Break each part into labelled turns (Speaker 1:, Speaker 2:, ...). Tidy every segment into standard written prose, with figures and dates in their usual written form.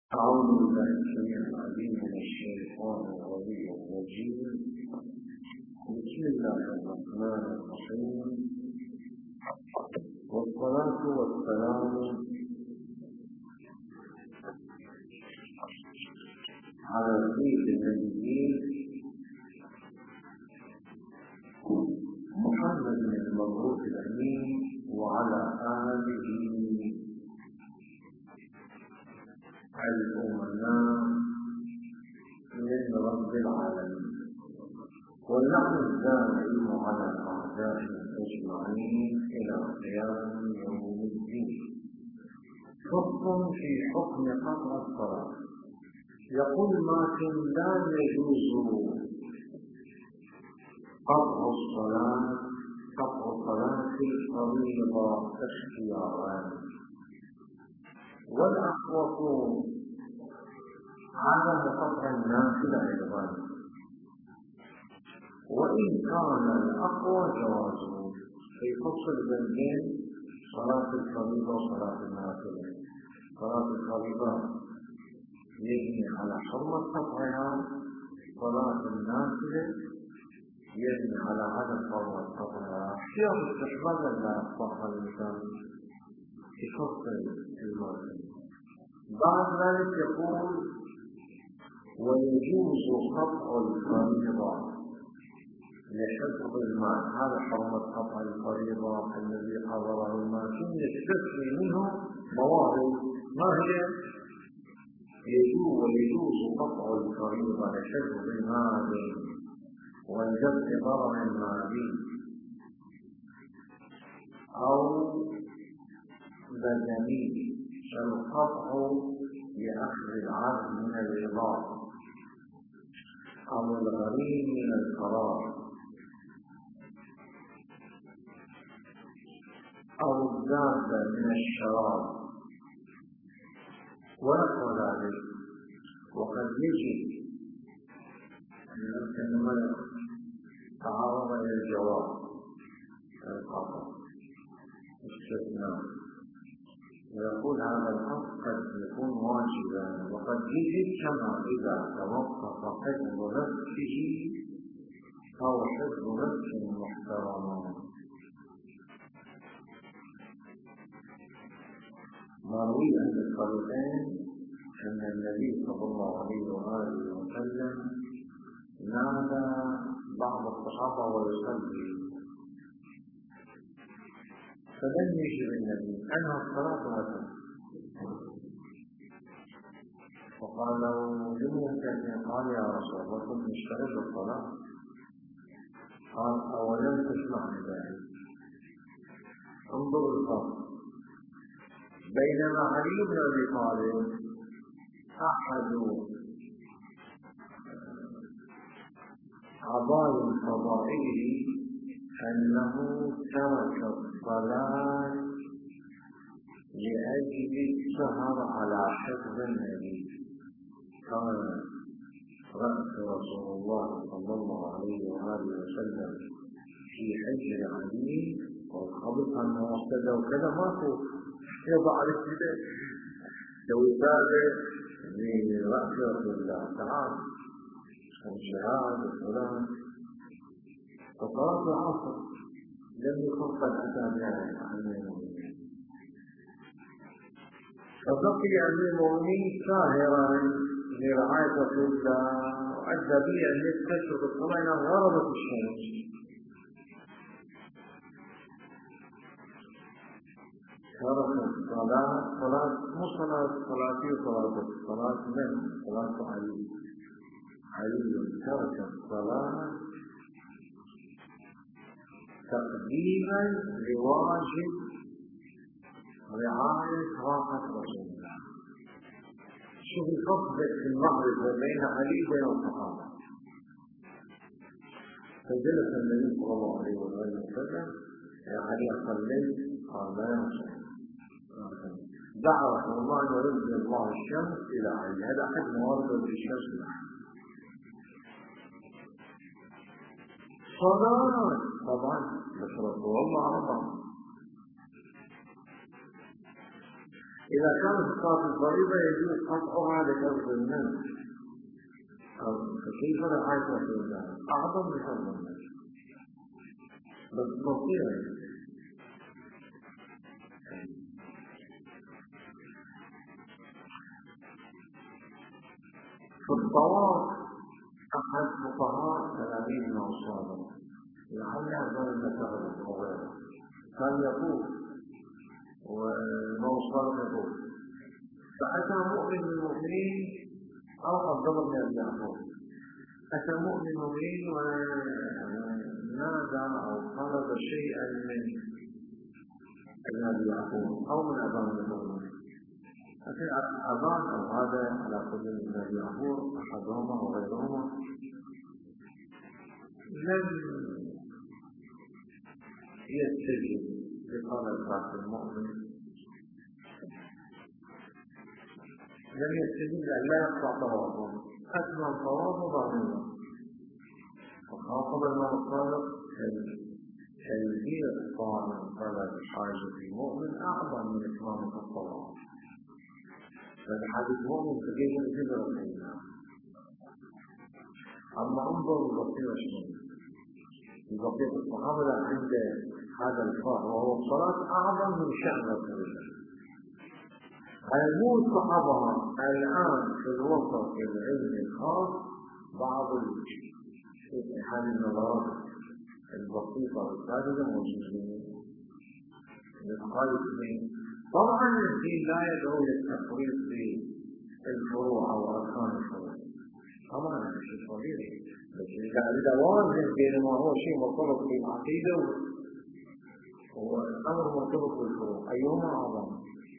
Speaker 1: أعوذ بالله السميع العليم من الشيطان الرجيم. بسم الله الرحمن الرحيم، والصلاة والسلام على سيد النبيين محمد المبعوث الأمين وعلى آله الأمناء من رب العالمين، واللعن الدائم على أعدائهم أجمعين إلى قيام يوم الدين. فصل في حكم قطع الصلاة. يقول ماكن: لا يجوز قطع صلاة الفريضة اختيارا، والأحوط عدم قطع النافلة أيضا، وإن كان الأقوى جوازه في فصل بين صلاة الفريضة وصلاة النافلة. صلاة الفريضة يبني على حرمة قطعها، صلاة النافلة يبني على عدم حرمة قطعها. اختيار استحباب لا يقطعها الإنسان في فصل المال. بعد ذلك يقول: ويجوز قطع الفريضة لحفظ المال. هذا حرمة قطع الفريضة الذي حضره الماكين يستثني منه موارد. ما هي؟ ويجوز قطع الفريضة لحفظ المال والجبر ضرر مالي أو بدني، فالقطع لأخذ العبد من الرضا أو الغريم من القرار أو الدابة من الشراب ونحو ذلك. وقد يجب أن الملك تعرض إلى الجواب القطع استثناء، ويقول هذا الأمر قد يكون واجبا وقد يجب، كما إذا توقف حفظ نفسه أو حفظ نفس محترما. مروي عن الطريقين أن النبي صلى الله عليه وآله وسلم نادى بعض الصحابة ويصلي، فلم يجب النبي أنهى الصلاة هكذا، وقال له: لم يستثني؟ قال: يا رسول الله كنت مشترط الصلاة. قال: أولم تسمع ذلك؟ انظر الفرق. بينما علي بن أبي طالب أحد عظائم فضائله أنه ترك الصلاة لأجل السهر على حفظ النبي. كان رأس رسول الله صلى الله عليه وآله وسلم في حجر علي والخبط أنه اهتدى وكذا، ماكو يضع الابتداء توساله لرأس رسول الله تعالى والجهاد والصلاة. فصلاة العصر لم يكن قد أتى بها فبقي أمير المؤمنين ساهرا لرعاية رسول الله، وأدى به أن يستشرق الصلاة إلى غربة الشمس. ترك الصلاة، مو صلاتي وصلاة من صلاة علي ترك الصلاة تقديما لواجب رعاية راحة رسول الله. شوف الفصل في المغرب بين علي وبين الصحابة. فجلس النبي صلى الله عليه وسلم: يا علي صليت؟ قال: لا يا رسول الله. دعا رسول الله أن يرد الله الشمس إلى علي. هذا أحد موارد الشمس. صلاة طبعا بس رسول الله أرضى. إذا كانت الصلاة الفريضة يجوز قطعها لفرض الناس، فكيف رعاية رسول الله أعظم من فرض الناس؟ بس بصيرة. في الطواف أحد فقهاء تلاميذنا الصادق لعل أفضل المسائل الصغيرة كان يقول وموصل يقول فأتى مؤمن من المؤمنين أو أفضل من الجعفر، أتى مؤمن المؤمنين ونادى أو طلب شيئا من النبي يعقوب أو من أبان المؤمنين، لكن أبان أو هذا على كل النبي يعقوب أحدهما وغيرهما لم يستجب لطلب المؤمن، لم يستجب أن لا يقطع طوافه، أثنى الطواف ظاهرا وخاطب الله الصادق تلبية طالب طلب حاجة المؤمن أعظم من إتمام الطواف، فالحديث المؤمن كيف يجبر الإيمان. أما انظر البصيرة شنو؟ البصيرة الصحابة عند هذا الفرق وهو الصلاة أعظم من شأن رسول الله. مو الصحابة الآن في الوسط العلمي الخاص بعض هذه النظرات البسيطة والساذجة موجودين للخالفين. طبعا الدين لا يدعو للتفريط في الفروع أو أركان الفروع، طبعا هذا شيء طبيعي، بس إذا وازن بين ما هو شيء مرتبط بالعقيدة والأمر مرتبط بالفروع أيهما أعظم؟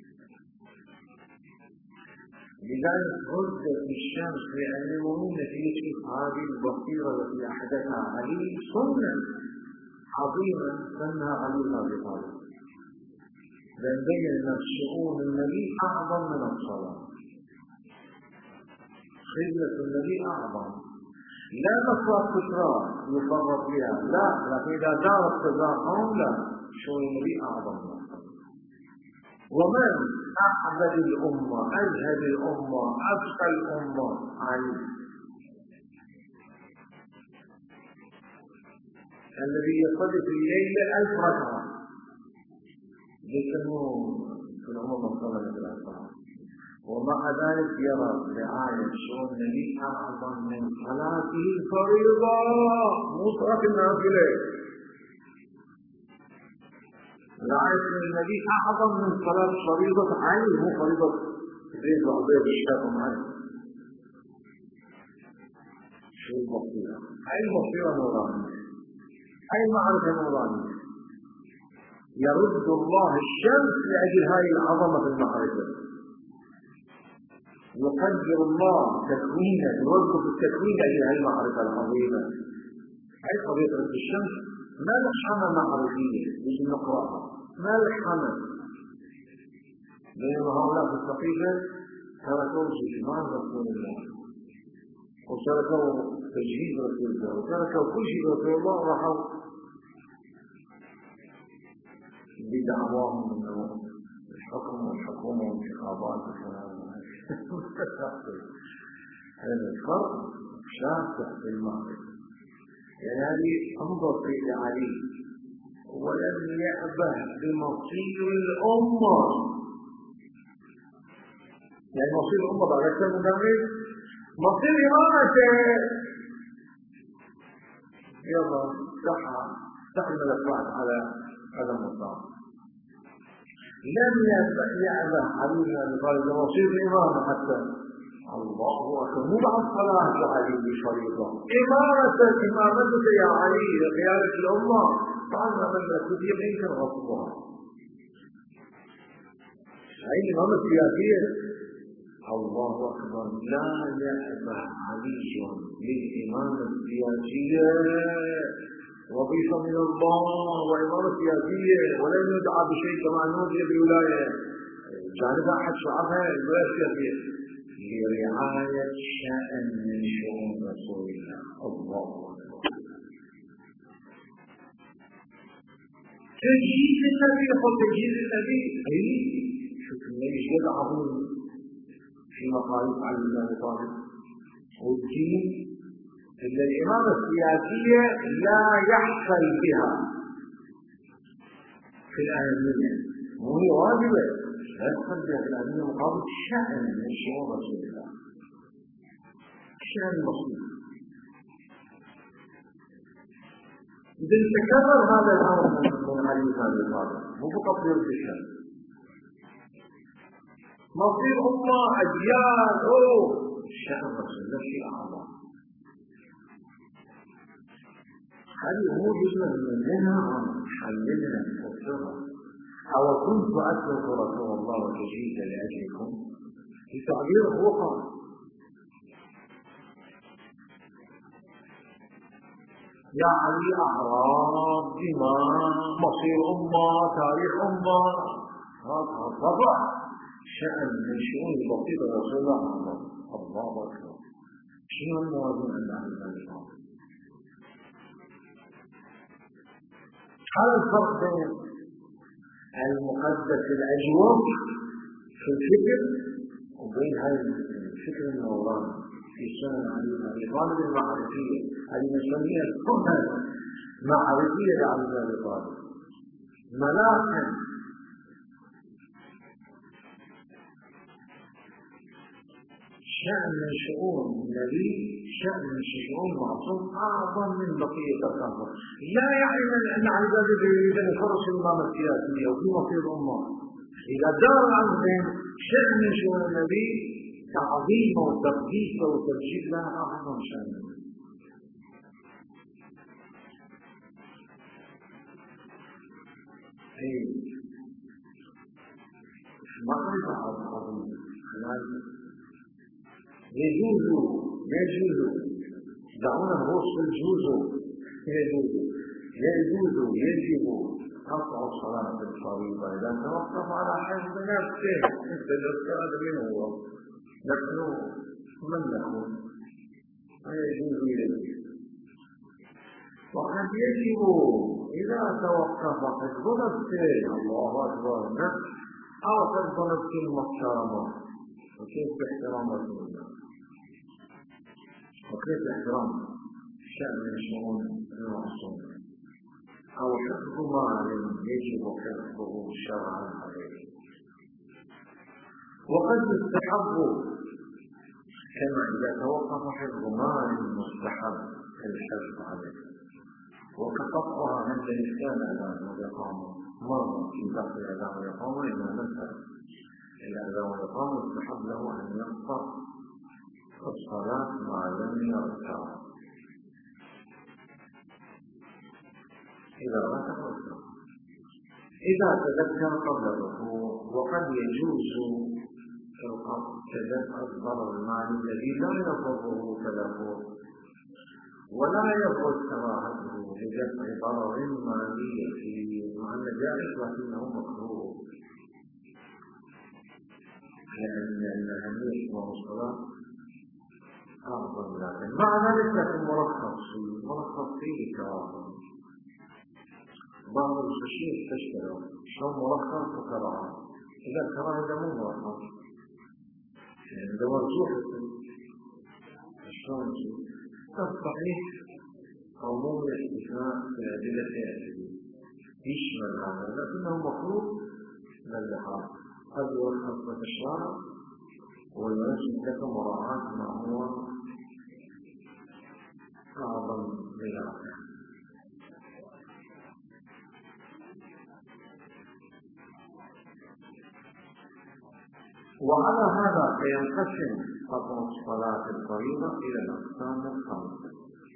Speaker 1: لذلك رد الشمس لأنهم نتيجة هذه البصيرة التي أحدثها علي سنة عظيمة سنها علي بن أبي طالب، لأن بين شؤون النبي أعظم من الصلاة، خدمة النبي أعظم، لا مصرف تكرار يفرط بها، لا، لكن إذا دارت تزاحم لا، شؤون النبي أعظم من الصلاة. ومن أعبد الأمة أجهد الأمة أبقى الأمة علي، الذي يصلي في الليل 1000 ركعة يسموه في الأمم الصلاة بالأسرار، ومع ذلك يرى رعاية شؤون النبي أعظم من صلاته الفريضة مطلق النافلة، رعاية النبي أعظم من صلاة فريضة عين مو فريضة زيد وعبيد الشاكم عين. شو البصيرة؟ أي بصيرة نورانية، أي معرفة نورانية، يرد الله الشمس لأجل هذه العظمة في المعرفة، يقدر الله تكوينه يوظف التكوين لأجل هذه المعرفة العظيمة. هي قضية رد الشمس ملحمة معرفية يجب نقرأها، ملحمة، بينما هؤلاء في الصحيفة تركوا جثمان رسول الله وتركوا تجهيز رسول الله وتركوا كل شيء رسول الله وراحوا بدعواهم انه الحكم والحكومة والانتخابات والكلام هذا الفرق شاسع في المعرفة. يعني هذه انظر في علي ولم يأبه بمصير الأمة، يعني مصير الأمة بعد كم مدرس مصير إمامته، يلا سح الملفات على هذا المصاب. لم يأبه علي بن أبي طالب بمصير الإمامة حتى الله أكبر، مو بعد صلاة علي بفريضة، إمامتك يا علي قيادة الأمة بعد ما ملكت يمكن غصبها. هذه الإمامة السياسية الله أكبر، لا يأبه علي للإمامة السياسية وظيفة من الله وإمامة سياسية ولن يدعى بشيء كما نودي بالولاية جانبها أحد شعبها الولاية السياسية لرعاية شأن من شؤون رسول الله. الله أكبر. تجهيز النبي وتجهيز النبي أي شوف ليش جد عظيم في مقاييس علي بن أبي طالب. والدين إلا الإمامة السياسية لا يحصل بها في الأهمية، وهي واجبة لا يحصل بها في الأهمية مقابل شأن من شؤون رسول الله، شأن بسيط. إذا تكرر هذا الأمر من علي بن أبي طالب مو فقط يرد الشأن، مصير أمة أجيال شأن رسول الله شيء أعظم. هذه أمور يجب منها حللنا نفسها. أو كنت أترك رسول الله وتجيد لأجلكم في تعبير وقع. يا علي أعراض دماء مصير أمة تاريخ أمة، هذا طبعا شأن من شؤون بسيطة رسول الله. الله أكبر. شنو الموازين عند أهل الإسلام؟ هذا الفرق بين المقدس الأجوف في الفكر وبين هذا الفكر النوراني في سنن علي بن أبي طالب المعرفية، هذه نسميها السنن معرفية لعلي بن أبي طالب، ملاحم شأن من شؤون النبي، شأن من شؤون معصوم أعظم من بقية الأمر. لا يعني أن علي بن أبي طالب يريد أن يفرش الإمامة السياسية وفي مصير الأمة. إذا دار عنهم شأن من شؤون النبي تعظيم وتقديس وتبجيل لها أعظم شأن. ما أعرف عظيم يجوز دعونا نوصل يجب قطع الصلاة الفريضة إذا توقف على حفظ نفسه. الأستاذ من هو؟ نحن من نكون؟ فيجوز إليه. وقد يجب إذا توقف حفظ نفسه، الله أكبر، أو حفظ نفسه المحترمة. وكيف احترام رسول الله؟ وكيف احترام شأن من شؤون المعصوم؟ أو حفظ مال يجب حفظه شرعا عليه. وقد يستحب كما إذا توقف حفظ مال مستحب الحفظ عليه، وكقطعها عند الإسلام الأذان والإقامة مرة في دخل الأذان والإقامة إلى مثلا الأذان والإقامة يستحب له أن يقطع الصلاة مع لم يركع إذا ركع. إذا تذكر قبل الركوع. وقد يجوز القطع كدفع الضرر المالي الذي لا يضره تلفه ولا يبرز كراهته لدفع ضرر مالي مع أن جائز لكنه مكروه، لأن الأهمية والصلاة أعظم. لكن مع ذلك لكن مرخص فيه كراهة. بعض الشيء تشتغل شو مرخص وكراهة. إذا الكراهة ده مو مرخص، يعني ده مرجوح الشلون الصحيح عموم الاستثناء في الأدلة يشمل هذا، لكنه مفروض للحاق. قد يرخص بالشارع ويناسب لك مراعاة ما هو أعظم للعقل. وعلى هذا فينقسم قطع الصلاة الفريضة إلى الأقسام الخمسة.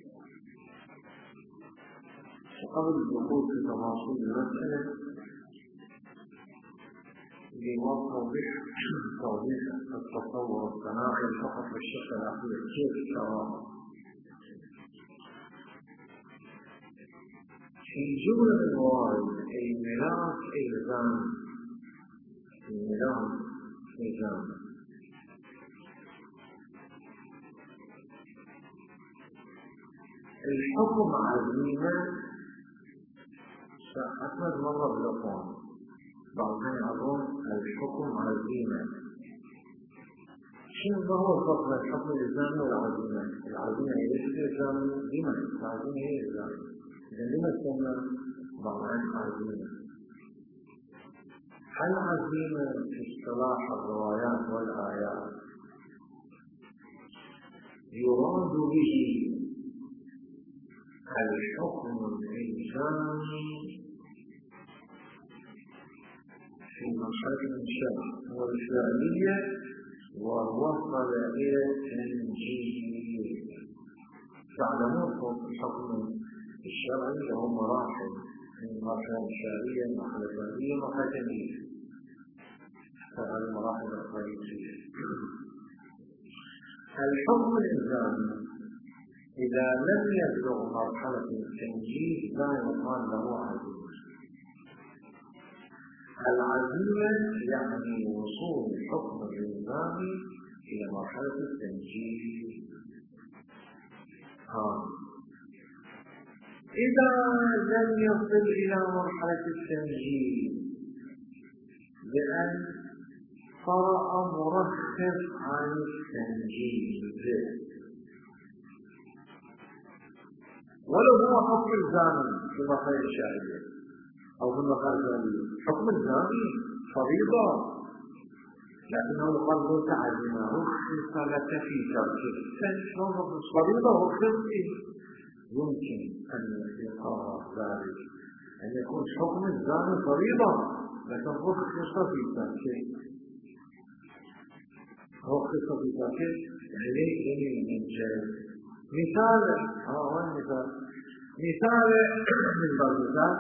Speaker 1: وقبل الدخول في تفاصيل المسألة توضيح التصور الصناعي فقط بالشق الأخير كيف الكرامة. في جملة الموارد الميراث إلزام، الميراث إلزام. الحكم عزيمة أكمل مرة بالأقوام، بعضهم أظن الحكم عزيمة. شنو هو الفرق بين الحكم الإلزامي والعزيمة؟ العزيمة هي ليست إلزامية، العزيمة هي إلزامية. إذا لما سمى ضمان عزيمة؟ هل عزيمة في اصطلاح الروايات والآيات يراد به الحكم الإلزامي في مرحلة الإنشاء والفعلية ووصل إلى التنجيل؟ تعلمون الحكم الشرعي له مراحل، مرحلة إنشائية، مرحلة فعلية، مرحلة تنجيل. هذه المراحل الرئيسية. الحكم الإلزامي إذا لم يبلغ مرحلة التنجيل لا يقال له عزيمة. العزيمة يعني وصول الحكم الإلزامي إلى مرحلة التنجيل. إذا لم يصل إلى مرحلة التنجيل بأن طرأ مرخص عن التنجيل ولو هو حكم الزامي في المرحلة الشرعية أو في المرحلة الفعلية، حكم الزامي فريضة لكنه يقال له تعزم رخص لك في تركه. فريضة رخص يمكن أن يقال ذلك أن يكون حكم الزامي فريضة لكن رخص في تركه. رخص في تركه يعني من جهة مثال من المثال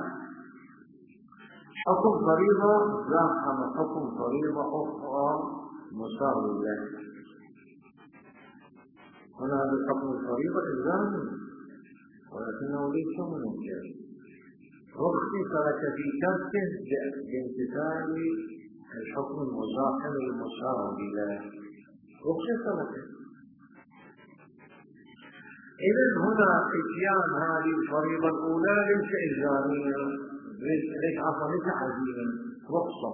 Speaker 1: حكم فريضة زاحم حكم فريضة أخرى مساوية. هنا هذا الحكم الفريضة إلزامي ولكنه ليس منجز. رخص لك في تركه بامتثال الحكم المزاحم المساوي له. رخص لك. إذن هنا اتيان هذه الفريضة الأولى ليس إلزامية، ليس عزيمة، رخصة.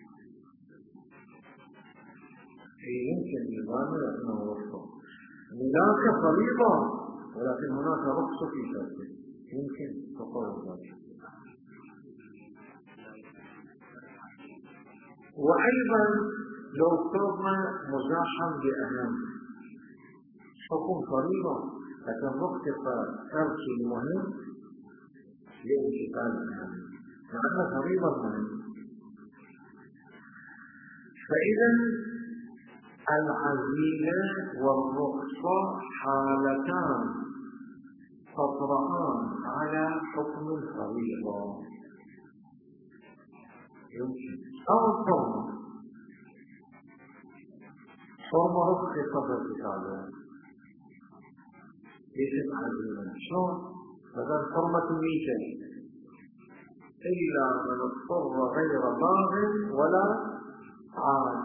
Speaker 1: يمكن إلزامه لكنه رخصة. هناك فريضة ولكن هناك رخصة في تركه، يمكن تقول ذلك. وأيضا لو فرضنا مزاحم بأهم حكم فريضة لكن رخص ترك المهم لامتثال الأهم مع أن فريضة مهم. فإذا العزيمة والرخصة حالتان تطرأان على حكم الفريضة. يمكن أو حرمة رخصة ارتكابها ليست عزيمة. شلون؟ مثلا حرمة الميتة إلا من اضطر غير باغ ولا عاد.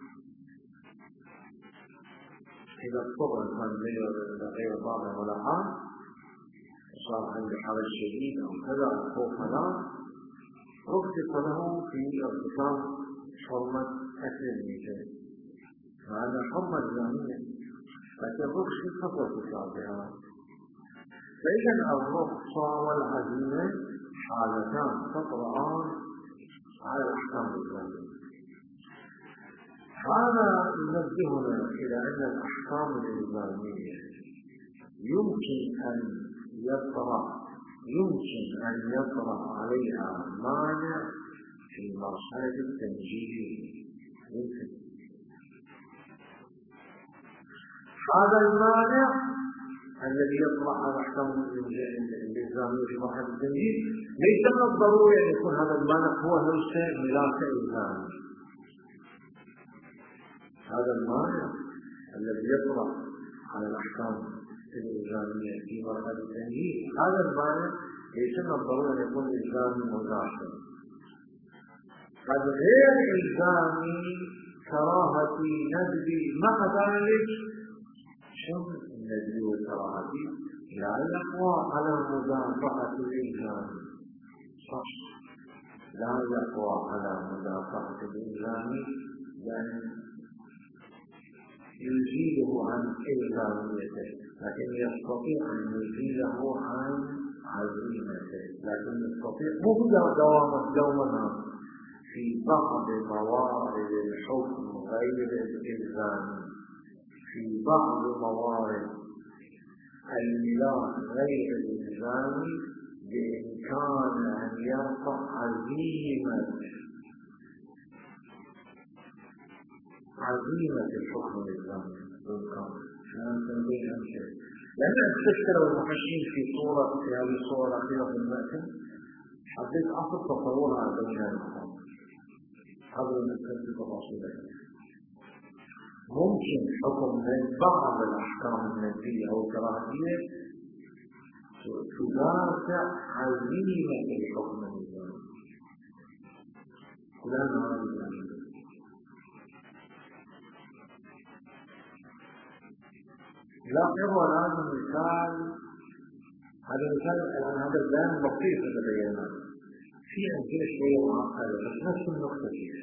Speaker 1: إذا اضطر الإنسان غير باغ ولا عاد صار عنده حرج شديد أو كذا أو خوف هلاك رخص له في ارتكاب حرمة أكل الميتة. هذا حرمة إلزامية لكن رخص ارتكابها. فإذا الرخصة والعزيمة حالتان تطرأان على الأحكام الإلزامية. هذا ينبهنا إلى أن الأحكام الإلزامية يمكن أن يطرأ عليها مانع في مرحلة التنجيل. يمكن هذا المانع الذي يطرأ على الأحكام الإلزامية في مرحلة التنجيل ليس من الضروري أن يكون هذا المانع هو نفسه ملاك إلزامي. هذا المانع الذي يطرأ على الأحكام الإلزامية في مرحلة التنجيل هذا المانع ليس من الضروري أن يكون إلزامي مباشر. قد غير إلزامي كراهتي ندبي مع ذلك شو الندبي والكراهتي لا يقوى على مدافعة الإلزام. صح لا يقوى على مدافعة الإلزام بل يزيله عن إلزاميته، لكن يستطيع أن يزيله عن عزيمته، لكن يستطيع دوما في بعض موارد الحكم غير الإلزامي، في بعض موارد الميلاد غير الإلزامي بإمكان أن يرفع عزيمة الحكم الإلزامي بإمكانه. شلون تنبيه هالشيء؟ لأن تذكروا المحشين في هذه الصورة الأخيرة في المأتم حبيت أخذ تصورها بين المقام قبل أن نذكر تفاصيلها. ممكن حكم من بعض الأحكام النفسية أو الكراهية تدافع عزيمة الحكم الإلزامي. كلام هذا الأمر لاحظوا الآن مثال، هذا مثال الآن هذا البيان بسيط تبينه، في أمثلة شوية معقدة بس نفس النقطة فيه.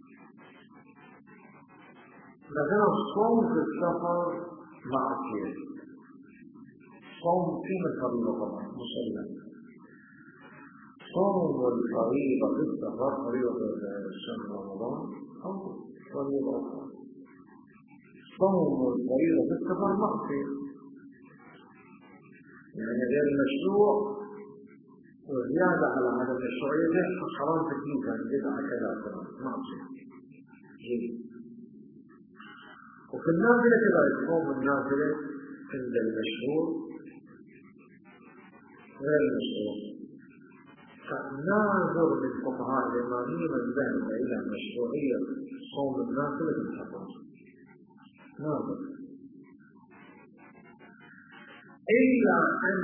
Speaker 1: مثلا الصوم في السفر معصية، صوم فيه الفريضة طبعا مسلم، صوم الفريضة في السفر فريضة الشهر رمضان أو فريضة أخرى، صوم الفريضة في السفر معصية يعني غير مشروع، وزيادة على هذا المشروعية حرام تكليفا بدعة كذا معصية. وفي النافلة كذلك صوم النافلة عند المشروع غير المشروع، فناظر للفقهاء الإمامية من ذهب إلى مشروعية صوم النافلة في السفر ناظر، إلا أن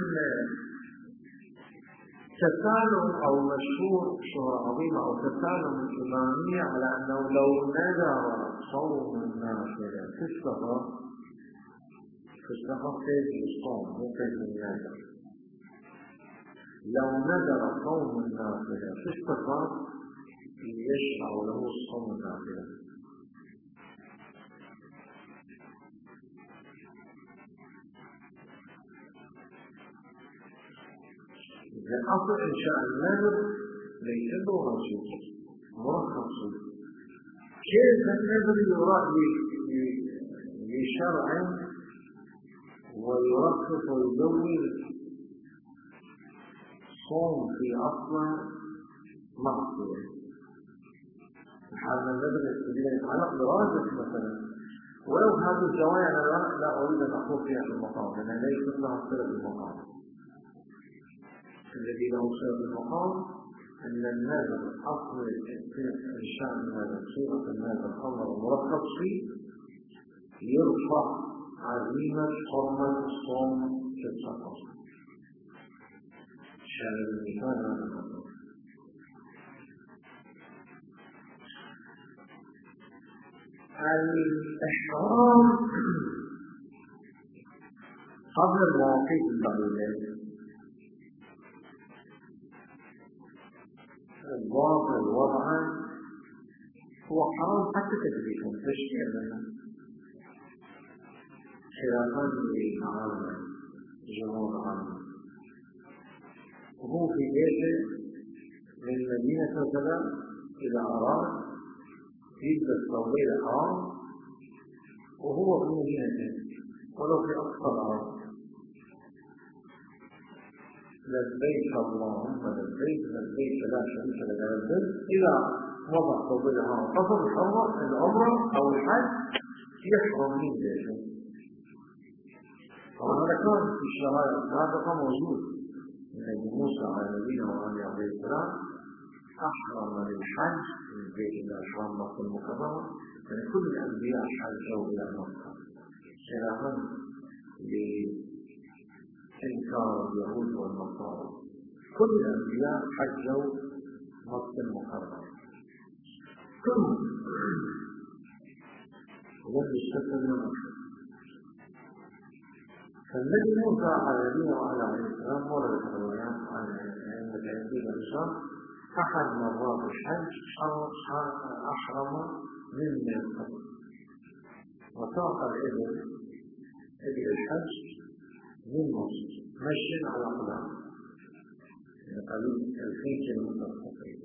Speaker 1: تسالم أو مشهور شهرة عظيمة أو تسالم الإمامية على أنه لو نذر صوم النافلة في السفر تجي الصوم ممكن ينذر، لو نذر صوم النافلة في السفر يشرع له صوم النافلة. الأصل إنشاء النذر ليس له رصيد مرخص، كيف النذر يراد لشرع ويرخص ويدور صوم في أصل معصية، حال النذر يتعلق برازق مثلا، ولو هذه الزوايا أنا لا أريد أن أقول فيها في المقام لأنها ليست لها صلة بالمقام. الذي له صلة بالمقام أن النذر أصل إنشاء النذر صيغة النذر أمر مرخص فيه يرفع عزيمة حرمة الصوم في السفر. شاهد المثال هذا المطلوب. الإحرام قبل المواقيت البعيدة الواقع وضعا هو حرام حتى تدريكم تشريع لنا خلافا للعامة جمهور عامة، وهو في بيته من مدينة مثلا إلى أراد يلبس ثوبين الحرام وهو في مدينته ولو في أقصى الأرض، لبيك اللهم لبيك لبيك لا شريك لك لبيك، إذا وضع ثوبين الحرام قصد العمرة أو الحج يحرم من بيته. وهذا كان في الشرائع السابقة موجود من أبي موسى على نبينا وعليه عليه السلام أحرم للحج من بيت الله الحرام مكة المكرمة، يعني كل الأنبياء حجوا إلى مكة خلافا لإنكار اليهود والنصارى، كل الأنبياء حجوا مكة المكرمة ولم يستثنى من مكة. فالنبي موسى على نبينا وعلى عليه السلام ورد الروايات عن عند الأنبياء الإسلام أحد مرات الحج أحرم من القبر وساق الإبل الحج من مصر مشي على قدام قريب 2000 كيلومتر تقريبا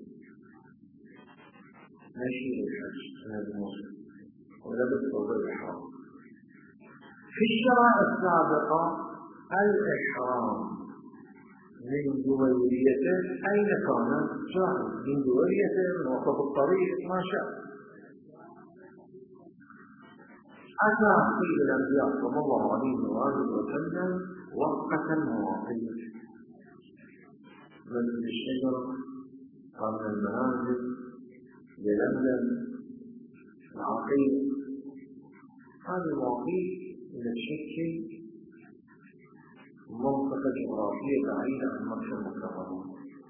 Speaker 1: مشي للحج من مصر ولبس ثوب الإحرام. في الشرائع السابقة الإحرام من جويريته أين كان جاهز من جويريته من وسط الطريق ما شاء. أتى سيد الأنبياء صلى الله عليه وآله وسلم وقت المواقيت مثل الشجر قبل المنازل للملم العقيق. هذه المواقيت تشكل منطقة جغرافية بعيدة عن مكة المكرمة.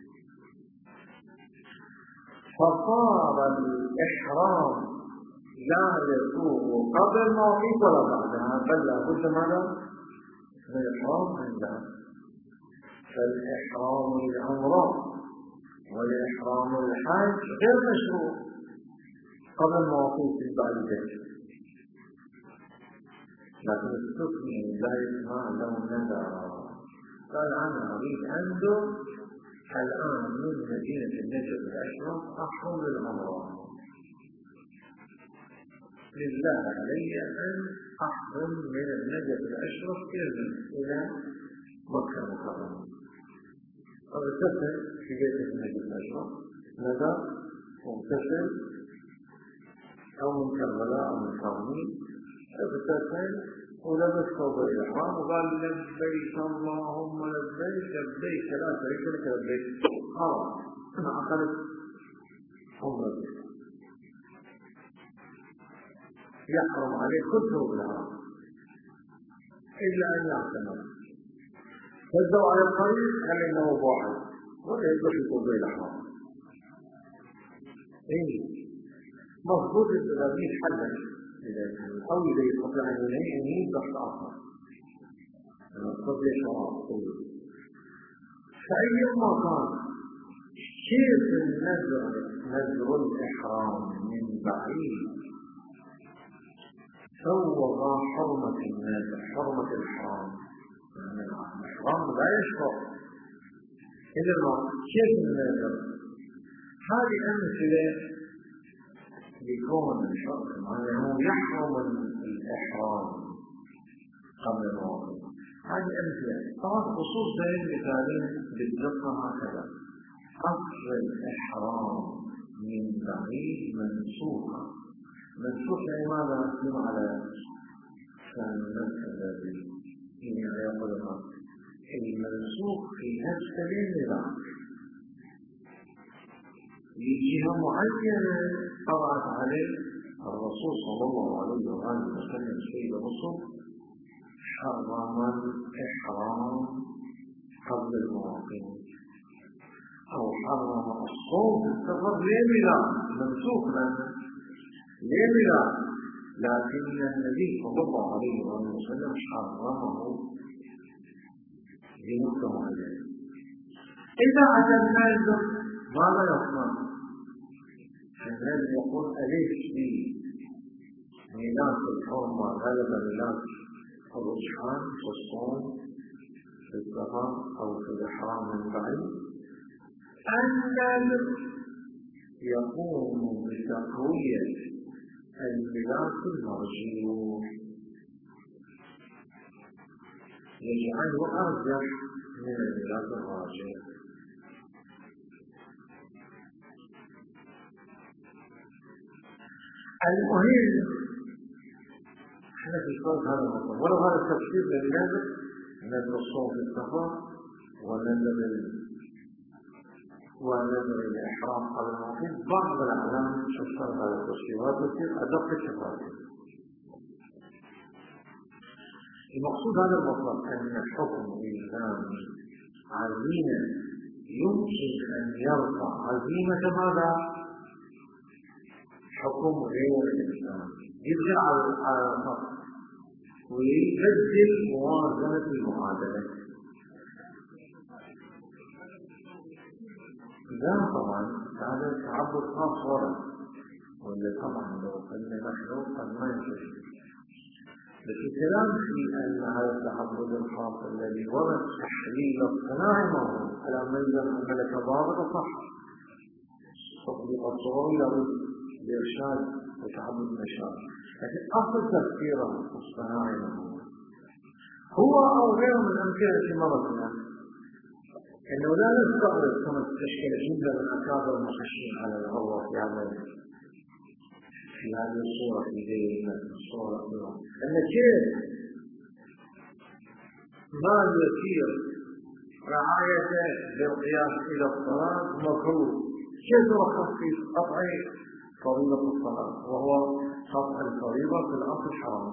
Speaker 1: فصار الإحرام لا يكون قبل المواقيت ولا بعدها بل لابد ماذا؟ من الإحرام عندها. فالإحرام للعمرة والإحرام للحج غير مشروع قبل المواقيت البعيدة، لكن السكني لا يسمع له نذر. قال أنا أريد أنظر الآن من مدينة النجف الأشرف أحرم للعمرة، لله علي أن أحرم من النجف الأشرف إلى مكة المكرمة. فاغتسل في بيت النجف الأشرف نذر واغتسل أو من كربلاء أو من كرمين، اغتسل ولبس ثوب الإحرام وقال لبيك اللهم لبيك لبيك لا شريك لك لبيك. خلاص أنا أخذت عمرتي. يحرم عليه كل ثوب الإحرام إلا أن يعتمر. فالدوا على الطريق هل إنه باعد ولا يدخل في ثوب الإحرام. مضبوط التغذية حلا أو إذا يستطيع أن ينهي تحت آخر يستطيع شراب طويل. فأيما كان كيف نذر الإحرام من بعيد سوغ حرمة النذر حرمة الإحرام. يعني الإحرام لا يشرع إلا كيف النذر. هذه أمثلة لكون الشرط أنه يحرم الإحرام قبل المواقيت. هذه أمثلة. طبعا خصوص بين مثالين بالدقة هكذا. أصل الإحرام من بعيد منسوخة. منسوخة لماذا؟ يكون على كان الذي يقول المنسوخ في نفس النظام لجهة معينة طبعت عليه الرسول صلى الله عليه وآله وسلم سيد الرسل حرم الإحرام قبل المواقيت أو حرم الصوم في السفر ليه منسوخ ليه لكن النبي صلى الله عليه وآله وسلم حرمه بنقطة معينة. إذا أتى النازل ماذا يصنع؟ الناس يقول أليس في ميلاد الحرمة غلب ميلاد الرجحان في الصوم في السفر أو في الإحرام من بعيد؟ الناس يقوم بتقوية الميلاد المرجوح يجعله أرجح من الميلاد الراجح. المهم احنا في صوت هذا المطلب ولو هذا التفسير للنازل نزل الصوم في السفر ونزل الإحرام قبل المواقيت. بعض الأعلام تفسر هذا التفسير وهذا التفسير أدق التفاسير. المقصود هذا المطلب أن الحكم الإسلامي عزيمة يمكن أن يرفع عزيمة ماذا؟ حكم غير الإسلام يرجع على الخط ويبدل موازنة المعادلة. لا طبعا هذا تعبد خاص ورد، ولا طبعا لو قلنا مخلوق قد ما ينتهي. بس الكلام في أن هذا التعبد الخاص الذي ورد تحليل الصناعي موجود على ملك ضابط صح تطبيق الصوري لابد لإرشاد وتعبد المشاعر، لكن أصل تفكيره الصناعي موجود. هو أو غيره من أمثلة مرضنا أنه لا نستغرب كما تشكل جملة من أكابر المخشين على الغرة في عمل في هذه الصورة في ذي الصورة أن كيف ما يسير رعايته بالقياس إلى الصلاة مكروه، كيف رخص في قطع فريضة الصلاة وهو قطع الفريضة في الأصل حرام؟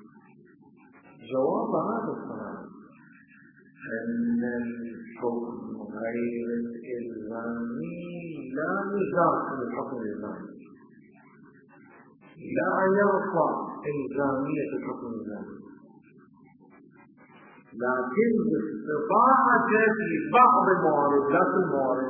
Speaker 1: جواب هذا الصلاة أن الحكم غير الإلزامي لا يزال من الحكم الإلزامي، لا يرفع إلزامية الحكم الإلزامي، لكن باستطاعة لبعض الموارد لا كل الموارد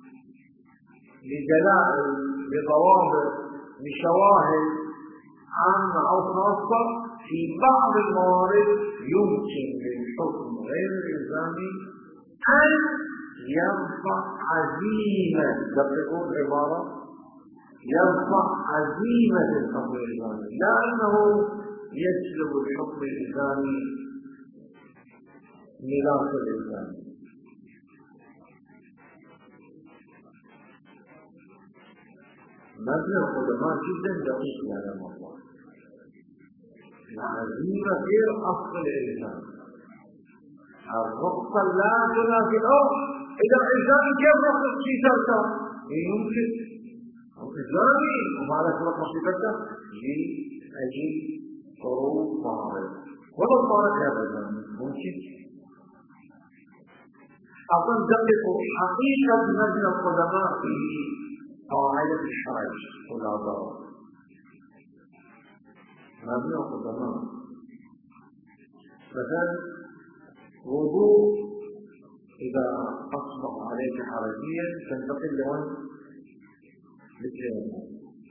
Speaker 1: لدلائل لضوابط لشواهد عامة أو خاصة في بعض الموارد يمكن للحكم غير الإلزامي أن يرفع عزيمة، تقول عبارة يرفع عزيمة الحكم الإلزامي، لا أنه يسلب الحكم الإلزامي ميراث الإلزامي. مبنى القدماء جدا دقيق في هذا الموضوع. العزيمة غير أصل الإلزام، الرخصة لا تنافي الأمر. إذا الإلزام كيف رخص في تركه؟ يمكن إلزامي وماذا ترخص في تركه؟ لأجل ظروف معارض، ولا صارت هذا الإلزام ممكن. أصلا دققوا حقيقة مبنى القدماء في قاعدة الحرج والعذاب. مبنى القدماء مثلا وضوء إذا أصبح عليك حرجيا تنتقل لون للتيمم،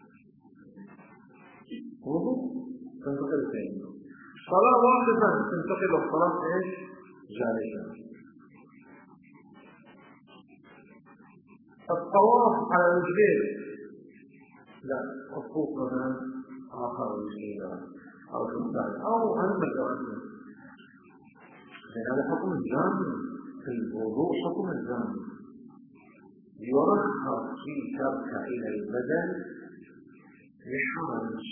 Speaker 1: وضوء تنتقل للتيمم، صلاة واحدة تنتقل للصلاة ايش؟ جالسا. الطواف على الرجلين لا، الطوف مثلا آخر الرجلين أو الثاني أو المجال، هذا حكم الجامع في الوضوء، حكم الجامع يرخص في ترك إلى البدن لحرج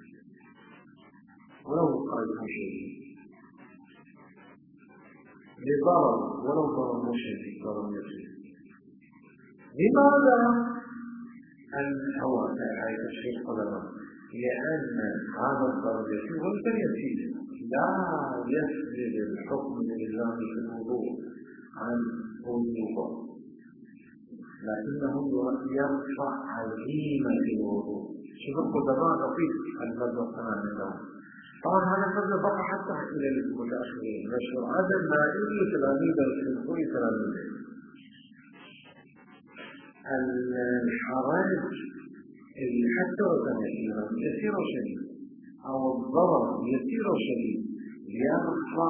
Speaker 1: ولو قال شيء، لضرر ولو ضرر مشدد ضرر يسير. لماذا الحوار هذا الشيء قدرا؟ لأن هذا الضرر يسير وليس يسير، لا يسجد الحكم الإلزامي في الوضوء عن الوضوء، لكنه يرفع عزيمة الوضوء. شوف القدراء لطيف المبنى الصناعي عندهم. طبعا هذا المبنى بقى حتى إلى المتأخرين مشروع هذا المائي تلاميذ الشيخوي تلاميذ الحرج اللي حتى وزن يسير شديد أو الضرر يسير شديد يرفع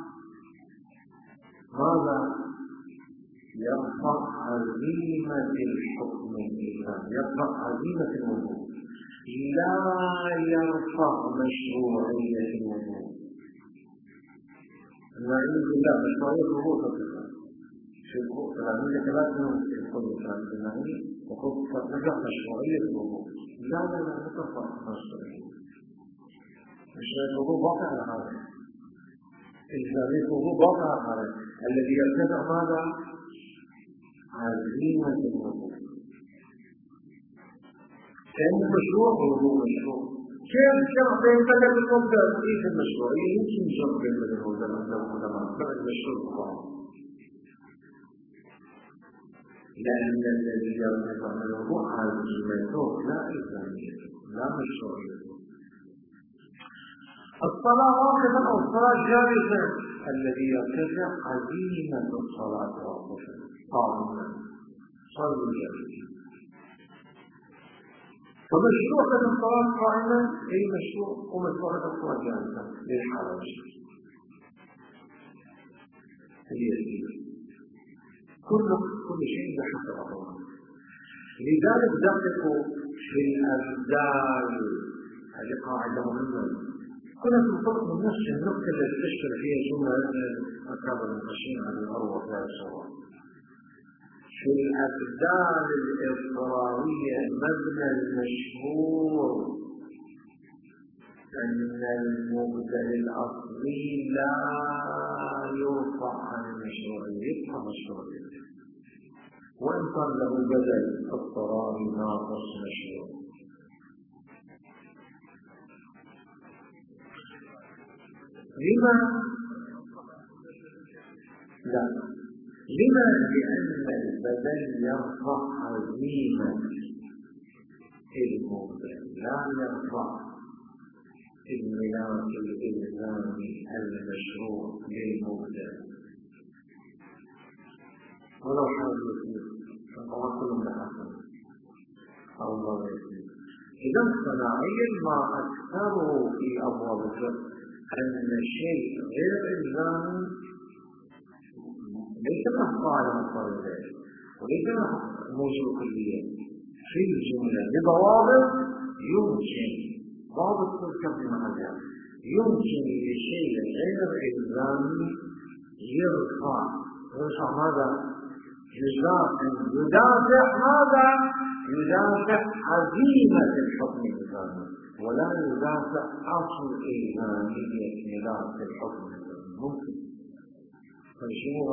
Speaker 1: ماذا؟ يرفع عزيمة الحكم الإلزامي، يرفع عزيمة الوضوء، لا يرفع مشروعية الوضوء. نعوذ بالله مشروعية الوضوء تطلق في تلاميذ ثلاثة يقول تلاميذ النعيم وقد ترجع مشروعية الوضوء، لا ترفع مشروعية الوضوء باقي على هذا إلزامي الوضوء باقي على هذا الذي يرتفع ماذا؟ عزيمة الوضوء. كان مشروع ووضوء مشروع. كيف الشرع بينتقل بالمبدأ في المشروعية؟ يمكن شرع بينتقل بالمبدأ بعد المشروع، لأن الذي يرتفع من الوضوء عزيمته لا إلزامية لا مشروعية. الصلاة واقفة أو الصلاة جالسة، الذي يرتفع عزيمة الصلاة واقفة قائمة، صلوا جميعا. فمشروع هذا الصلاة قائما أي مشروع، ومشروع هذا الصلاة جالسا للحرج اليسير. كل شيء بحسب الله. لذلك دققوا في الأبدال، هذه قاعدة مهمة. كنا في الفرق من نفس النقطة التي تشكل فيها جملة أكابر المخشين على الأروع لا يصور. في الأبدال الإضطرارية مبنى المشهور أن المبدل الأصلي لا يرفع عن المشروعية، يبقى مشروعية وإن كان له بدل اضطراري ناقص مشروع. لما؟ لا، لما؟ لأن البدل يرفع عزيمة المبدل، لا يرفع الملاك الإلزامي المشروع للمبدل. ولو حاول يسير فالله كلهم لحسن الله يسير. إذا صناعيا ما أكثره في أبواب الفقه أن الشيء غير إلزامي ليس تحقق على مصدر ذلك، وليس موجود كليا في الجملة بضوابط يمكن ضابط تركب بمحلها. يمكن لشيء غير إلزامي يرفع ماذا؟ يدافع ماذا؟ يدافع عزيمة الحكم الإلزامي، ولا يدافع أصل إلزامية ملاك الحكم الإلزامي. ممكن فالشيء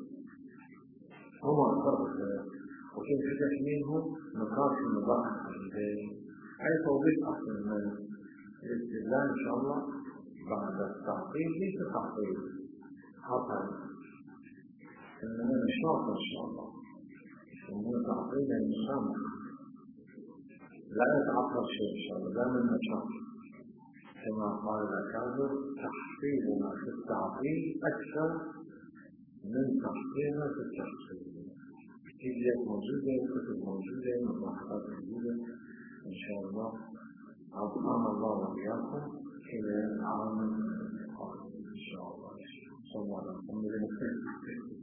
Speaker 1: هو الفرق. وكيف تحميه نقاط المضاعف الإنساني أي توضيح أصل من الاستدلال إن شاء الله بعد التعقيد. ليس تعقيد خطأ، إنما نشاط إن شاء الله، إنما تعقيد المسامح لا يتعطل شيء إن شاء الله، دائما نشاط كما قال الأكابر. تحقيقنا في التعقيد أكثر من تحقيقنا في التحقيق. كتابات موجودة، كتب موجودة، مصاحبات موجودة إن شاء الله. أعطانا الله وإياكم إلى العام القادم إن شاء الله. صلى الله عليه وسلم.